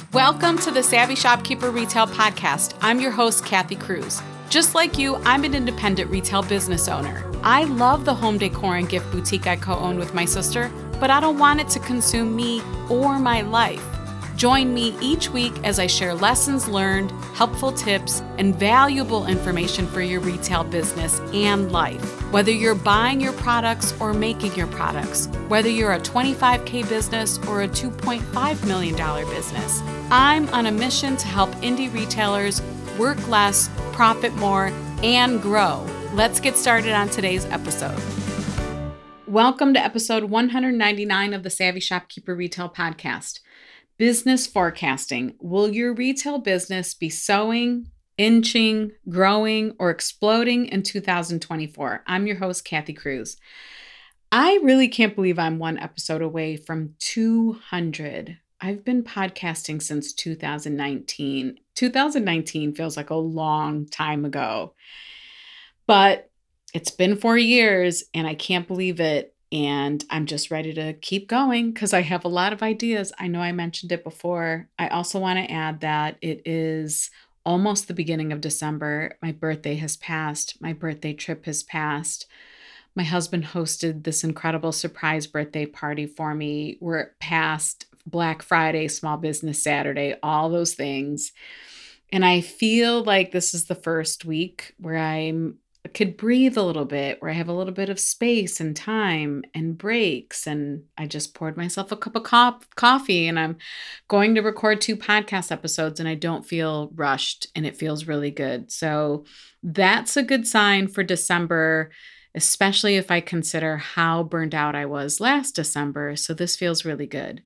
Welcome to the Savvy Shopkeeper Retail Podcast. I'm your host, Kathy Cruz. Just like you, I'm an independent retail business owner. I love the home decor and gift boutique I co-own with my sister, but I don't want it to consume me or my life. Join me each week as I share lessons learned, helpful tips, and valuable information for your retail business and life. Whether you're buying your products or making your products, whether you're a $25K business or a $2.5 million business, I'm on a mission to help indie retailers work less, profit more, and grow. Let's get started on today's episode. Welcome to episode 199 of the Savvy Shopkeeper Retail Podcast. Business forecasting. Will your retail business be sowing, inching, growing, or exploding in 2024? I'm your host, Kathy Cruz. I really can't believe I'm one episode away from 200. I've been podcasting since 2019. 2019 feels like a long time ago, but it's been 4 years and I can't believe it. And I'm just ready to keep going because I have a lot of ideas. I know I mentioned it before. I also want to add that it is almost the beginning of December. My birthday has passed. My birthday trip has passed. My husband hosted this incredible surprise birthday party for me. We're past Black Friday, Small Business Saturday, all those things. And I feel like this is the first week where I could breathe a little bit, where I have a little bit of space and time and breaks. And I just poured myself a cup of coffee and I'm going to record 2 podcast episodes and I don't feel rushed and it feels really good. So that's a good sign for December, especially if I consider how burned out I was last December. So this feels really good.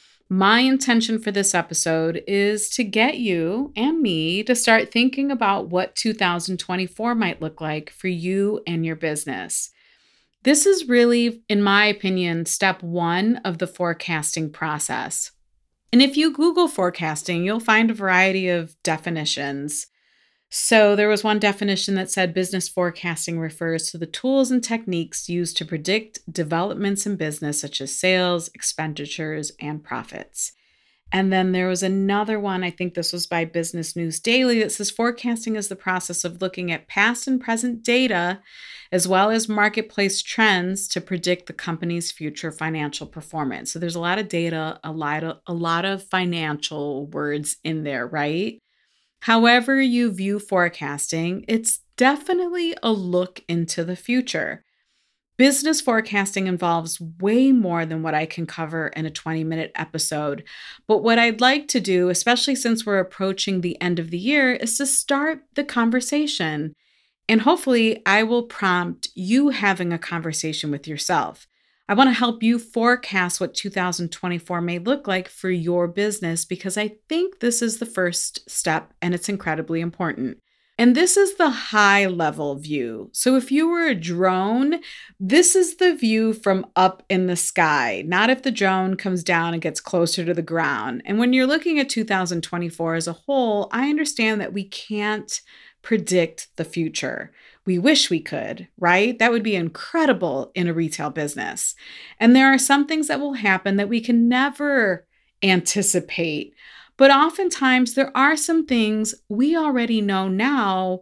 My intention for this episode is to get you and me to start thinking about what 2024 might look like for you and your business. This is really, in my opinion, step 1 of the forecasting process. And if you Google forecasting, you'll find a variety of definitions. So there was one definition that said business forecasting refers to the tools and techniques used to predict developments in business, such as sales, expenditures, and profits. And then there was another one, I think this was by Business News Daily, that says forecasting is the process of looking at past and present data, as well as marketplace trends to predict the company's future financial performance. So there's a lot of data, a lot of financial words in there, right? However you view forecasting, it's definitely a look into the future. Business forecasting involves way more than what I can cover in a 20-minute episode. But what I'd like to do, especially since we're approaching the end of the year, is to start the conversation. And hopefully I will prompt you having a conversation with yourself. I want to help you forecast what 2024 may look like for your business because I think this is the first step and it's incredibly important. And this is the high level view. So if you were a drone, this is the view from up in the sky, not if the drone comes down and gets closer to the ground. And when you're looking at 2024 as a whole, I understand that we can't predict the future. We wish we could, right? That would be incredible in a retail business. And there are some things that will happen that we can never anticipate. But oftentimes there are some things we already know now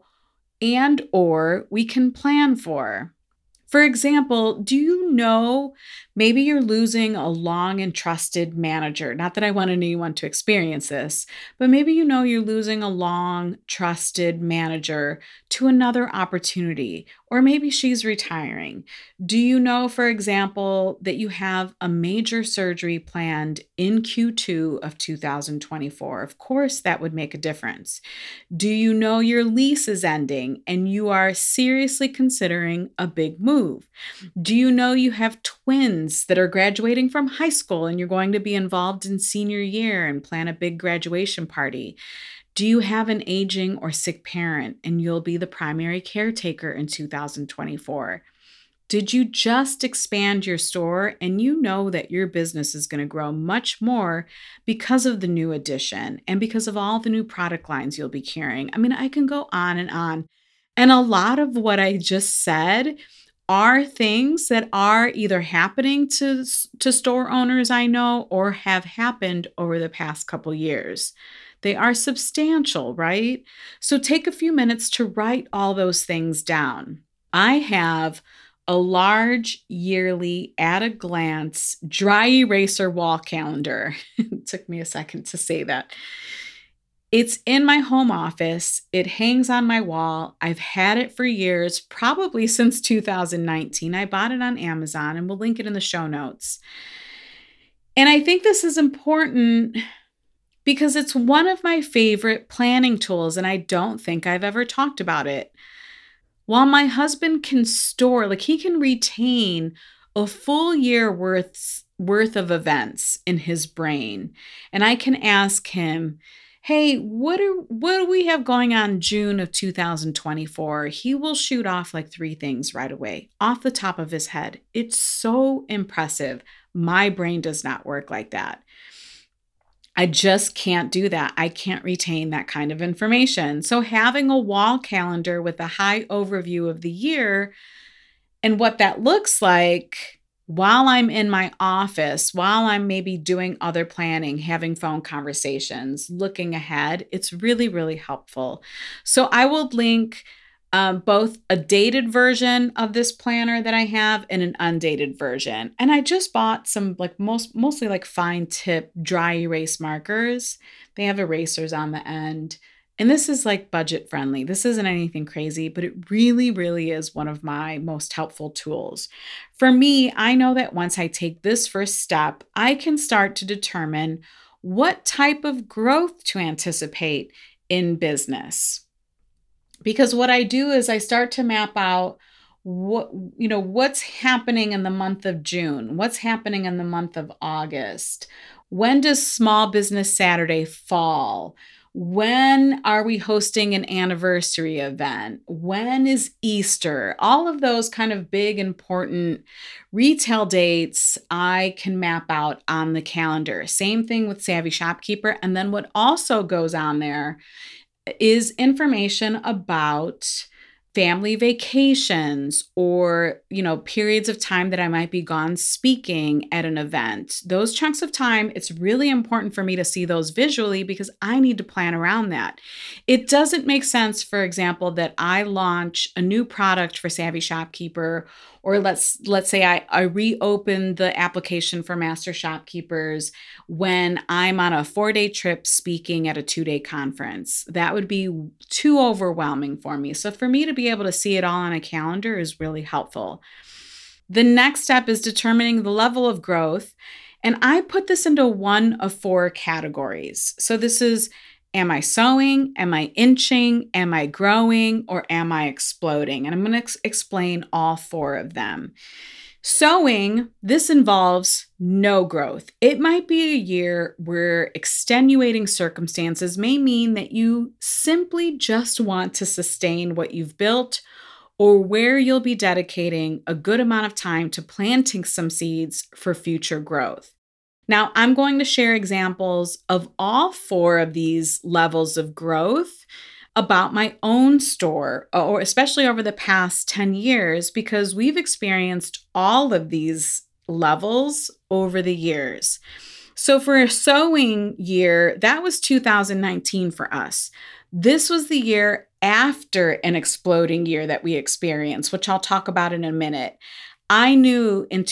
and or we can plan for. For example, do you know maybe you're losing a long and trusted manager? Not that I want anyone to experience this, but maybe you know you're losing a long, trusted manager to another opportunity, or maybe she's retiring. Do you know, for example, that you have a major surgery planned in Q2 of 2024? Of course, that would make a difference. Do you know your lease is ending and you are seriously considering a big move? Do you know you have twins that are graduating from high school and you're going to be involved in senior year and plan a big graduation party? Do you have an aging or sick parent and you'll be the primary caretaker in 2024? Did you just expand your store and you know that your business is going to grow much more because of the new addition and because of all the new product lines you'll be carrying? I mean, I can go on and on. And a lot of what I just said are things that are either happening to store owners I know or have happened over the past couple years. They are substantial, right? So take a few minutes to write all those things down. I have a large yearly at a glance dry eraser wall calendar. It took me a second to say that. It's in my home office. It hangs on my wall. I've had it for years, probably since 2019. I bought it on Amazon and we'll link it in the show notes. And I think this is important because it's one of my favorite planning tools, and I don't think I've ever talked about it. While my husband can store, like he can retain a full year worth of events in his brain, and I can ask him, hey, what do we have going on June of 2024? He will shoot off like 3 things right away off the top of his head. It's so impressive. My brain does not work like that. I just can't do that. I can't retain that kind of information. So having a wall calendar with a high overview of the year and what that looks like while I'm in my office, while I'm maybe doing other planning, having phone conversations, looking ahead, it's really, really helpful. So I will link both a dated version of this planner that I have and an undated version. And I just bought some like mostly like fine tip dry erase markers. They have erasers on the end. And this is like budget friendly. This isn't anything crazy, but it really, really is one of my most helpful tools. For me, I know that once I take this first step, I can start to determine what type of growth to anticipate in business. Because what I do is I start to map out what's happening in the month of June, what's happening in the month of August. When does Small Business Saturday fall? When are we hosting an anniversary event? When is Easter? All of those kind of big, important retail dates I can map out on the calendar. Same thing with Savvy Shopkeeper. And then what also goes on there is information about family vacations or, periods of time that I might be gone speaking at an event. Those chunks of time, it's really important for me to see those visually because I need to plan around that. It doesn't make sense, for example, that I launch a new product for Savvy Shopkeeper, or let's say I reopen the application for Master Shopkeepers when I'm on a 4-day trip speaking at a 2-day conference. That would be too overwhelming for me. So for me to be able to see it all on a calendar is really helpful. The next step is determining the level of growth. And I put this into one of 4 categories. So this is, am I sowing? Am I inching? Am I growing? Or am I exploding? And I'm going to explain all 4 of them. Sowing, this involves no growth. It might be a year where extenuating circumstances may mean that you simply just want to sustain what you've built, or where you'll be dedicating a good amount of time to planting some seeds for future growth. Now, I'm going to share examples of all 4 of these levels of growth about my own store, or especially over the past 10 years, because we've experienced all of these levels over the years. So for a sowing year, that was 2019 for us. This was the year after an exploding year that we experienced, which I'll talk about in a minute. I knew in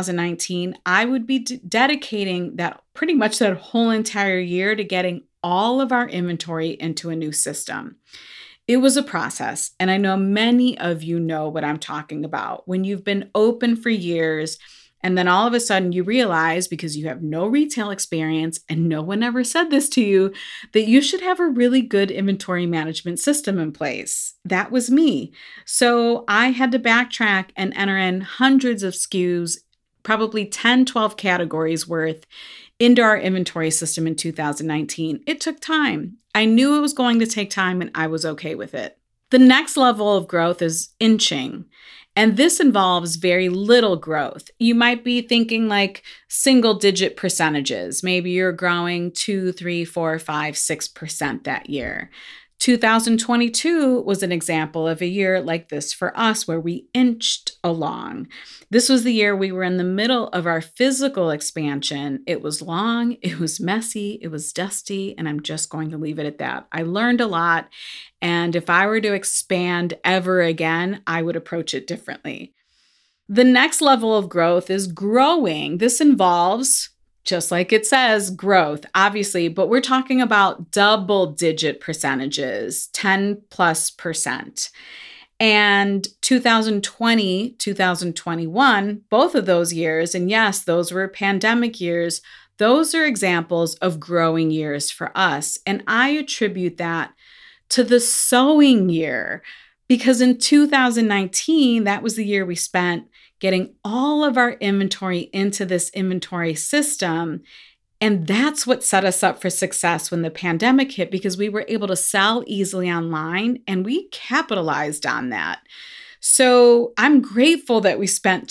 2019, I would be dedicating pretty much that whole entire year to getting all of our inventory into a new system. It was a process, and I know many of you know what I'm talking about. When you've been open for years, and then all of a sudden you realize, because you have no retail experience and no one ever said this to you, that you should have a really good inventory management system in place. That was me. So I had to backtrack and enter in hundreds of SKUs, probably 10, 12 categories worth, into our inventory system in 2019. It took time. I knew it was going to take time, and I was okay with it. The next level of growth is inching. And this involves very little growth. You might be thinking like single-digit percentages. Maybe you're growing 2, 3, 4, 5, 6% that year. 2022 was an example of a year like this for us where we inched along. This was the year we were in the middle of our physical expansion. It was long, it was messy, it was dusty, and I'm just going to leave it at that. I learned a lot, and if I were to expand ever again, I would approach it differently. The next level of growth is growing. This involves, just like it says, growth, obviously, but we're talking about double-digit percentages, 10+%. And 2020, 2021, both of those years, and yes, those were pandemic years, those are examples of growing years for us. And I attribute that to the sowing year, because in 2019, that was the year we spent getting all of our inventory into this inventory system. And that's what set us up for success when the pandemic hit, because we were able to sell easily online and we capitalized on that. So I'm grateful that we spent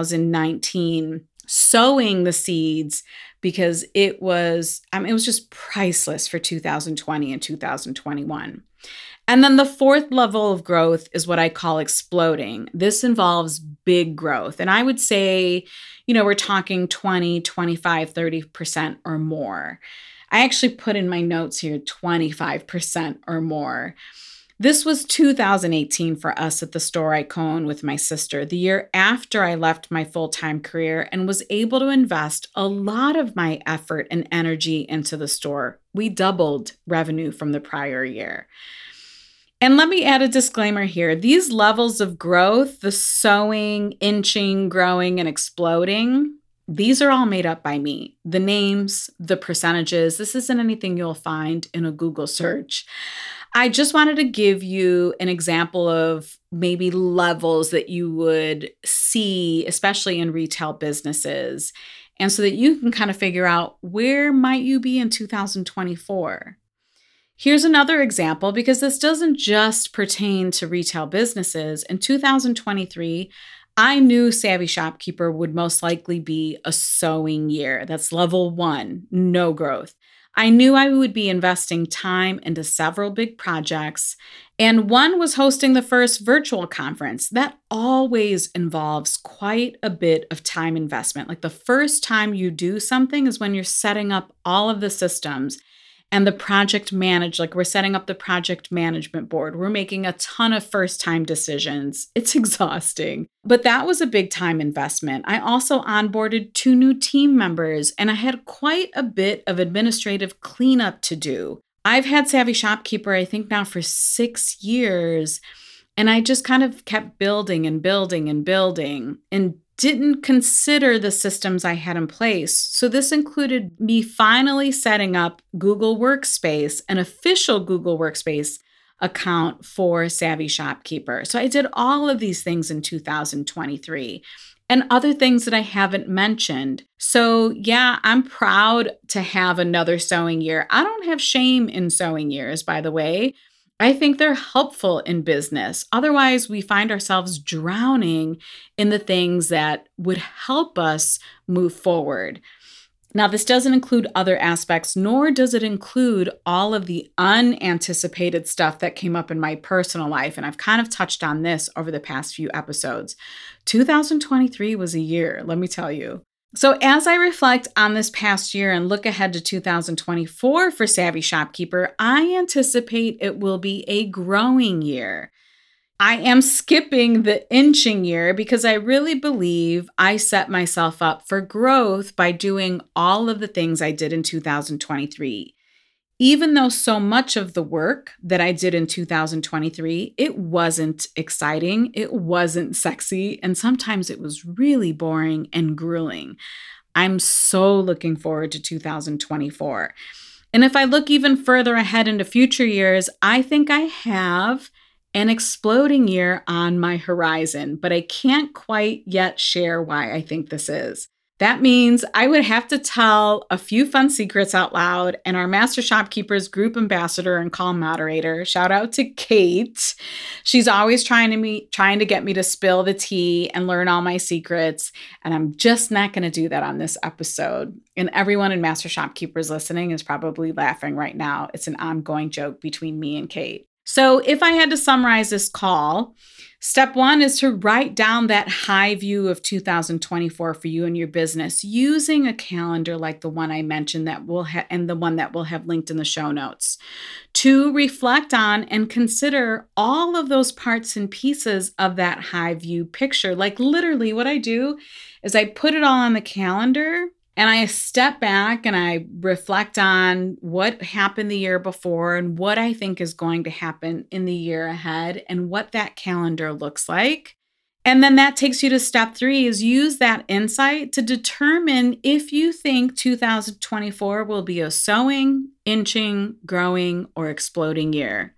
2019 sowing the seeds, because it was just priceless for 2020 and 2021. And then the fourth level of growth is what I call exploding. This involves big growth. And I would say, we're talking 20, 25, 30% or more. I actually put in my notes here 25% or more. This was 2018 for us at the store I co-own with my sister, the year after I left my full-time career and was able to invest a lot of my effort and energy into the store. We doubled revenue from the prior year. And let me add a disclaimer here. These levels of growth, the sowing, inching, growing, and exploding, these are all made up by me. The names, the percentages, this isn't anything you'll find in a Google search. I just wanted to give you an example of maybe levels that you would see, especially in retail businesses, and so that you can kind of figure out where might you be in 2024. Here's another example, because this doesn't just pertain to retail businesses. In 2023, I knew Savvy Shopkeeper would most likely be a sowing year. That's level 1, no growth. I knew I would be investing time into several big projects, and one was hosting the first virtual conference. That always involves quite a bit of time investment. Like the first time you do something is when you're setting up all of the systems. And the project we're setting up the project management board. We're making a ton of first-time decisions. It's exhausting. But that was a big time investment. I also onboarded 2 new team members, and I had quite a bit of administrative cleanup to do. I've had Savvy Shopkeeper, I think now for 6 years, and I just kind of kept building and building and building and didn't consider the systems I had in place. So this included me finally setting up Google Workspace, an official Google Workspace account for Savvy Shopkeeper. So I did all of these things in 2023 and other things that I haven't mentioned. So yeah, I'm proud to have another sowing year. I don't have shame in sowing years, by the way. I think they're helpful in business. Otherwise, we find ourselves drowning in the things that would help us move forward. Now, this doesn't include other aspects, nor does it include all of the unanticipated stuff that came up in my personal life. And I've kind of touched on this over the past few episodes. 2023 was a year, let me tell you. So as I reflect on this past year and look ahead to 2024 for Savvy Shopkeeper, I anticipate it will be a growing year. I am skipping the inching year because I really believe I set myself up for growth by doing all of the things I did in 2023. Even though so much of the work that I did in 2023, it wasn't exciting, it wasn't sexy, and sometimes it was really boring and grueling. I'm so looking forward to 2024. And if I look even further ahead into future years, I think I have an exploding year on my horizon, but I can't quite yet share why I think this is. That means I would have to tell a few fun secrets out loud, and our Master Shopkeepers group ambassador and call moderator, shout out to Kate. She's always trying to get me to spill the tea and learn all my secrets, and I'm just not going to do that on this episode. And everyone in Master Shopkeepers listening is probably laughing right now. It's an ongoing joke between me and Kate. So if I had to summarize this call, step one is to write down that high view of 2024 for you and your business using a calendar like the one I mentioned and the one that we'll have linked in the show notes. Two, reflect on and consider all of those parts and pieces of that high view picture. Like literally what I do is I put it all on the calendar and I step back and I reflect on what happened the year before and what I think is going to happen in the year ahead and what that calendar looks like. And then that takes you to step three, is use that insight to determine if you think 2024 will be a sowing, inching, growing, or exploding year.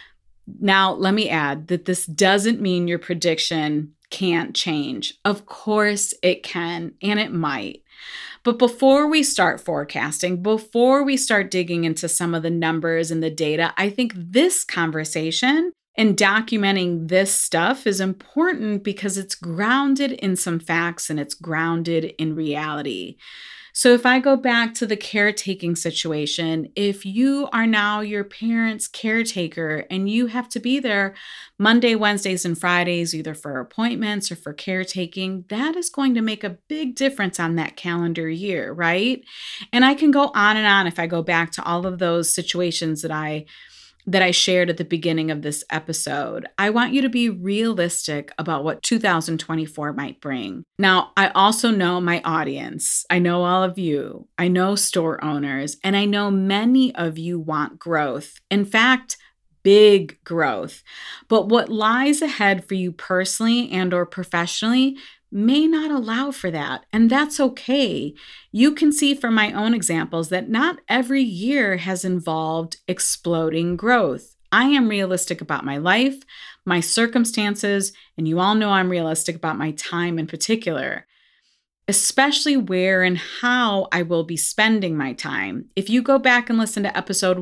Now, let me add that this doesn't mean your prediction can't change. Of course it can, and it might. But before we start forecasting, before we start digging into some of the numbers and the data, I think this conversation and documenting this stuff is important because it's grounded in some facts and it's grounded in reality. So if I go back to the caretaking situation, if you are now your parents' caretaker and you have to be there Monday, Wednesdays, and Fridays, either for appointments or for caretaking, that is going to make a big difference on that calendar year, right? And I can go on and on if I go back to all of those situations that I shared at the beginning of this episode. I want you to be realistic about what 2024 might bring. Now, I also know my audience. I know all of you. I know store owners, and I know many of you want growth. In fact, big growth. But what lies ahead for you personally and or professionally may not allow for that. And that's okay. You can see from my own examples that not every year has involved exploding growth. I am realistic about my life, my circumstances, and you all know I'm realistic about my time in particular, especially where and how I will be spending my time. If you go back and listen to episode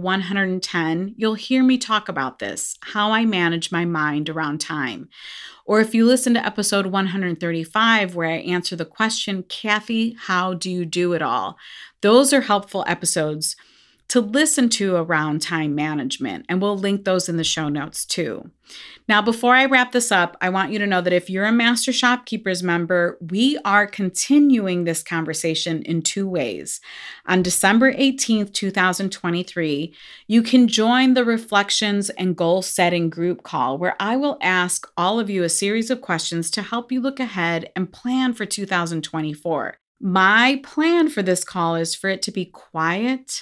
110, you'll hear me talk about this, how I manage my mind around time. Or if you listen to episode 135, where I answer the question, Kathy, how do you do it all? Those are helpful episodes to listen to around time management, and we'll link those in the show notes too. Now, before I wrap this up, I want you to know that if you're a Master Shopkeepers member, we are continuing this conversation in two ways. On December 18th, 2023, you can join the Reflections and Goal Setting group call, where I will ask all of you a series of questions to help you look ahead and plan for 2024. My plan for this call is for it to be quiet,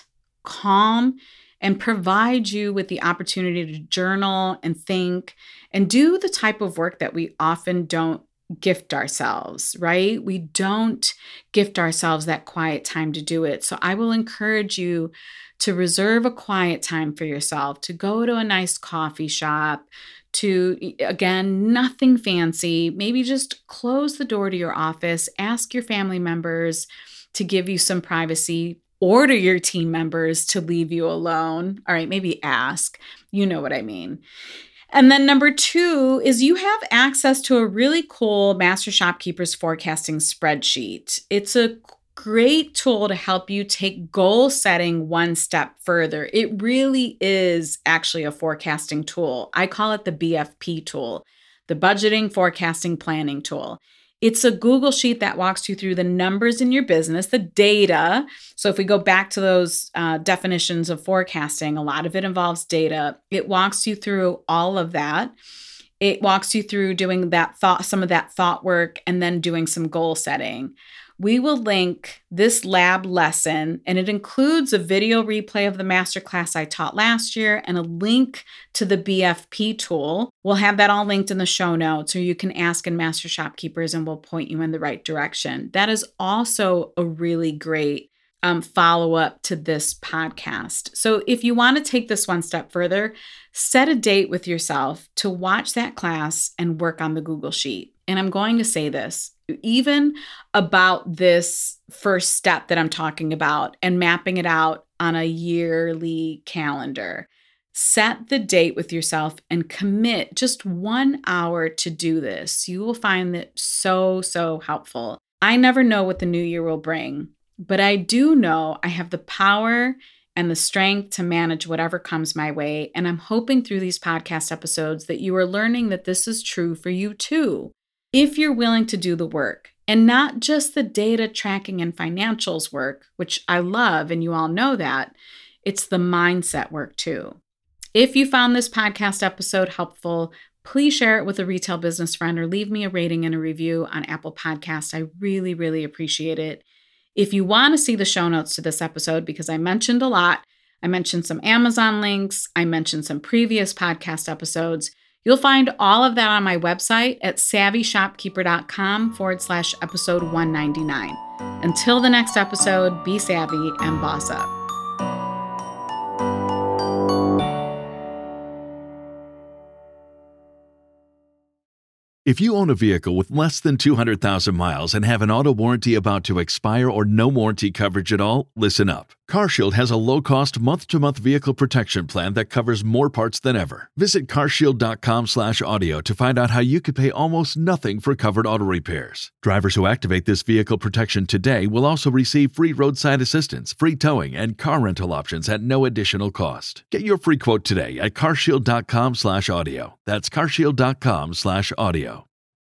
calm, and provide you with the opportunity to journal and think and do the type of work that we often don't gift ourselves, right? We don't gift ourselves that quiet time to do it. So I will encourage you to reserve a quiet time for yourself, to go to a nice coffee shop, to, again, nothing fancy, maybe just close the door to your office, ask your family members to give you some privacy, order your team members to leave you alone. All right, maybe ask. You know what I mean. And then number two is you have access to a really cool Master Shopkeepers forecasting spreadsheet. It's a great tool to help you take goal setting one step further. It really is actually a forecasting tool. I call it the BFP tool, the budgeting, forecasting, planning tool. It's a Google sheet that walks you through the numbers in your business, the data. So if we go back to those definitions of forecasting, a lot of it involves data. It walks you through all of that. It walks you through doing some of that thought work, and then doing some goal setting. We will link this lab lesson, and it includes a video replay of the masterclass I taught last year and a link to the BFP tool. We'll have that all linked in the show notes, or you can ask in Master Shopkeepers and we'll point you in the right direction. That is also a really great follow-up to this podcast. So if you want to take this one step further, set a date with yourself to watch that class and work on the Google Sheet. And I'm going to say this, even about this first step that I'm talking about and mapping it out on a yearly calendar. Set the date with yourself and commit just 1 hour to do this. You will find it so helpful. I never know what the new year will bring, but I do know I have the power and the strength to manage whatever comes my way. And I'm hoping through these podcast episodes that you are learning that this is true for you too. If you're willing to do the work, and not just the data tracking and financials work, which I love, and you all know that, it's the mindset work too. If you found this podcast episode helpful, please share it with a retail business friend or leave me a rating and a review on Apple Podcasts. I really appreciate it. If you want to see the show notes to this episode, because I mentioned a lot, I mentioned some Amazon links, I mentioned some previous podcast episodes, you'll find all of that on my website at savvyshopkeeper.com/episode 199. Until the next episode, be savvy and boss up. If you own a vehicle with less than 200,000 miles and have an auto warranty about to expire or no warranty coverage at all, listen up. CarShield has a low-cost month-to-month vehicle protection plan that covers more parts than ever. Visit carshield.com/audio to find out how you could pay almost nothing for covered auto repairs. Drivers who activate this vehicle protection today will also receive free roadside assistance, free towing, and car rental options at no additional cost. Get your free quote today at carshield.com/audio. That's carshield.com/audio.